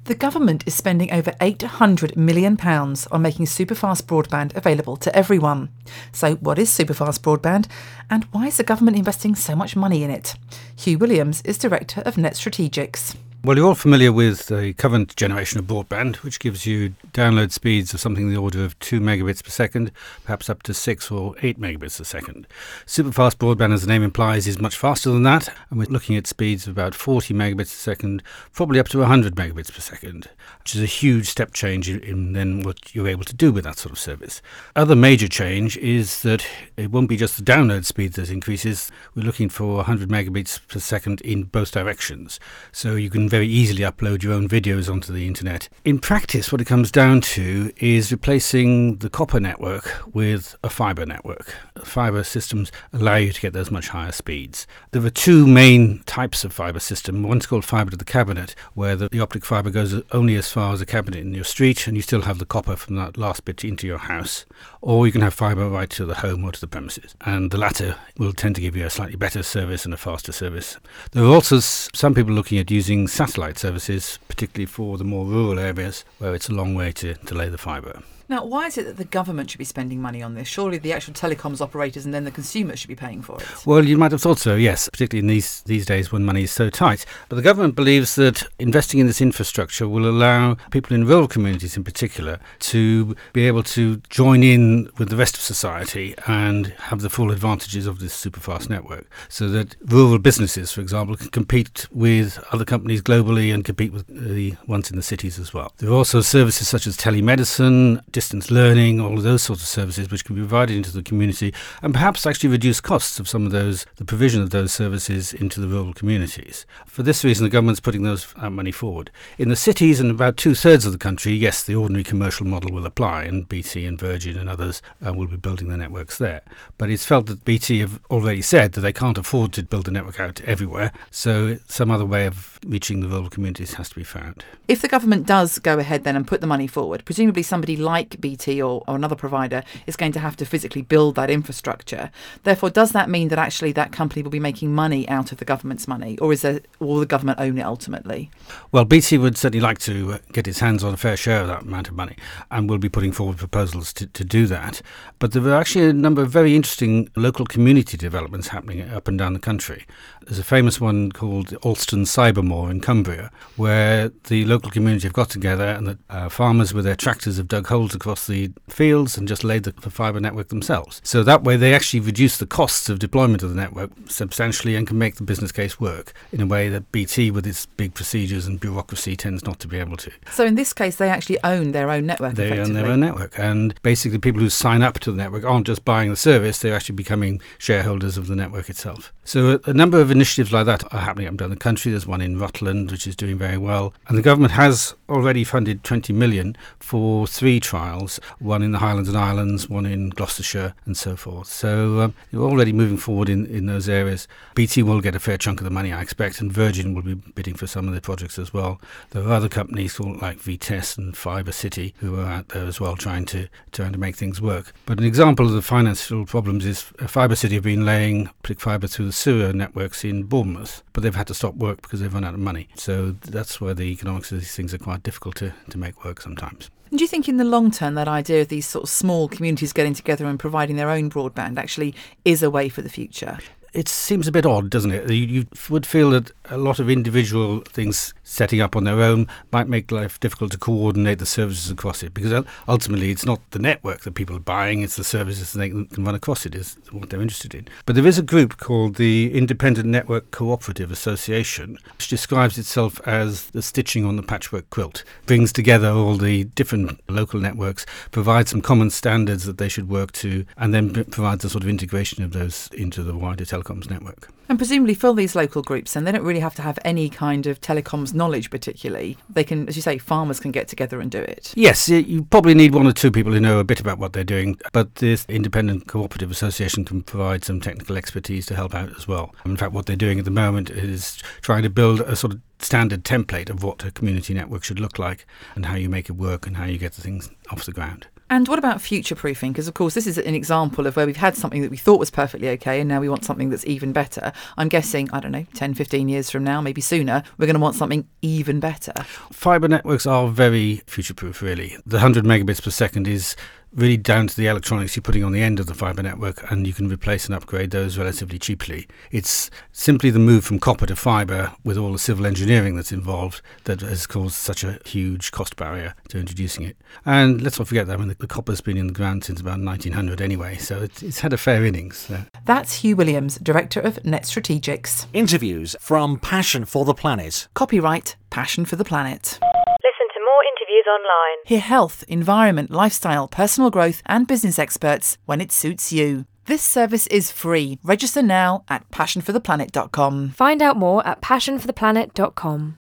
The government is spending over £800 million on making superfast broadband available to everyone. So what is superfast broadband, and why is the government investing so much money in it? Hugh Williams is Director of Net Strategics. Well, you're all familiar with the current generation of broadband, which gives you download speeds of something in the order of 2 megabits per second, perhaps up to 6 or 8 megabits a second. Superfast broadband, as the name implies, is much faster than that, and we're looking at speeds of about 40 megabits a second, probably up to 100 megabits per second, which is a huge step change in then what you're able to do with that sort of service. Other major change is that it won't be just the download speed that increases. We're looking for 100 megabits per second in both directions, so you can very easily upload your own videos onto the internet. In practice, what it comes down to is replacing the copper network with a fibre network. Fibre systems allow you to get those much higher speeds. There are two main types of fibre system. One's called fibre to the cabinet, where the optic fibre goes only as far as a cabinet in your street, and you still have the copper from that last bit into your house. Or you can have fibre right to the home or to the premises. And the latter will tend to give you a slightly better service and a faster service. There are also some people looking at using satellite services, particularly for the more rural areas where it's a long way to lay the fibre. Now, why is it that the government should be spending money on this? Surely the actual telecoms operators and then the consumers should be paying for it. Well, you might have thought so, yes, particularly in these days when money is so tight. But the government believes that investing in this infrastructure will allow people in rural communities in particular to be able to join in with the rest of society and have the full advantages of this superfast network, so that rural businesses, for example, can compete with other companies globally and compete with the ones in the cities as well. There are also services such as telemedicine, distance learning, all of those sorts of services which can be provided into the community and perhaps actually reduce costs of some of those, the provision of those services into the rural communities. For this reason, the government's putting that money forward. In the cities and about 2/3 of the country, yes, the ordinary commercial model will apply, and BT and Virgin and others will be building their networks there. But it's felt that BT have already said that they can't afford to build the network out everywhere, so some other way of reaching the rural communities has to be found. If the government does go ahead then and put the money forward, presumably somebody like BT or another provider is going to have to physically build that infrastructure. Therefore, does that mean that actually that company will be making money out of the government's money, or will the government own it ultimately? Well, BT would certainly like to get its hands on a fair share of that amount of money, and will be putting forward proposals to do that. But there are actually a number of very interesting local community developments happening up and down the country. There's a famous one called Alston Cybermoor in Cumbria, where the local community have got together and the farmers with their tractors have dug holes across the fields and just laid the fibre network themselves. So that way they actually reduce the costs of deployment of the network substantially and can make the business case work in a way that BT, with its big procedures and bureaucracy, tends not to be able to. So in this case, they actually own their own network, They own their own network. And basically people who sign up to the network aren't just buying the service, they're actually becoming shareholders of the network itself. So a number of initiatives like that are happening up and down the country. There's one in Rutland, which is doing very well. And the government has already funded 20 million for 3 trials, one in the Highlands and Islands, one in Gloucestershire, and so forth. So you're already moving forward in those areas. BT will get a fair chunk of the money, I expect, and Virgin will be bidding for some of the projects as well. There are other companies like Vitesse and Fibre City who are out there as well trying to make things work. But an example of the financial problems is Fibre City have been laying optic fibre through the sewer networks in Bournemouth, but they've had to stop work because they've run out of money. So that's where the economics of these things are quite difficult to make work sometimes. And do you think in the long term that idea of these sort of small communities getting together and providing their own broadband actually is a way for the future? It seems a bit odd, doesn't it? You would feel that a lot of individual things setting up on their own might make life difficult to coordinate the services across it, because ultimately it's not the network that people are buying, it's the services they can run across it is what they're interested in. But there is a group called the Independent Network Cooperative Association, which describes itself as the stitching on the patchwork quilt, brings together all the different local networks, provides some common standards that they should work to, and then provides a sort of integration of those into the wider telecoms network. And presumably for these local groups, then they don't really have to have any kind of telecoms knowledge particularly. They can, as you say, farmers can get together and do it. Yes, you probably need 1 or 2 people who know a bit about what they're doing, but this Independent Cooperative Association can provide some technical expertise to help out as well. In fact, what they're doing at the moment is trying to build a sort of standard template of what a community network should look like and how you make it work and how you get the things off the ground. And what about future-proofing? Because, of course, this is an example of where we've had something that we thought was perfectly okay and now we want something that's even better. I'm guessing, 10, 15 years from now, maybe sooner, we're going to want something even better. Fibre networks are very future-proof, really. The 100 megabits per second is really down to the electronics you're putting on the end of the fibre network, and you can replace and upgrade those relatively cheaply. It's simply the move from copper to fibre, with all the civil engineering that's involved, that has caused such a huge cost barrier to introducing it. And let's not forget that the copper's been in the ground since about 1900 anyway, so it's had a fair innings. So. That's Hugh Williams, Director of Net Strategics. Interviews from Passion for the Planet. Copyright Passion for the Planet. Listen to more interviews online. Hear health, environment, lifestyle, personal growth and business experts when it suits you. This service is free. Register now at passionfortheplanet.com. Find out more at passionfortheplanet.com.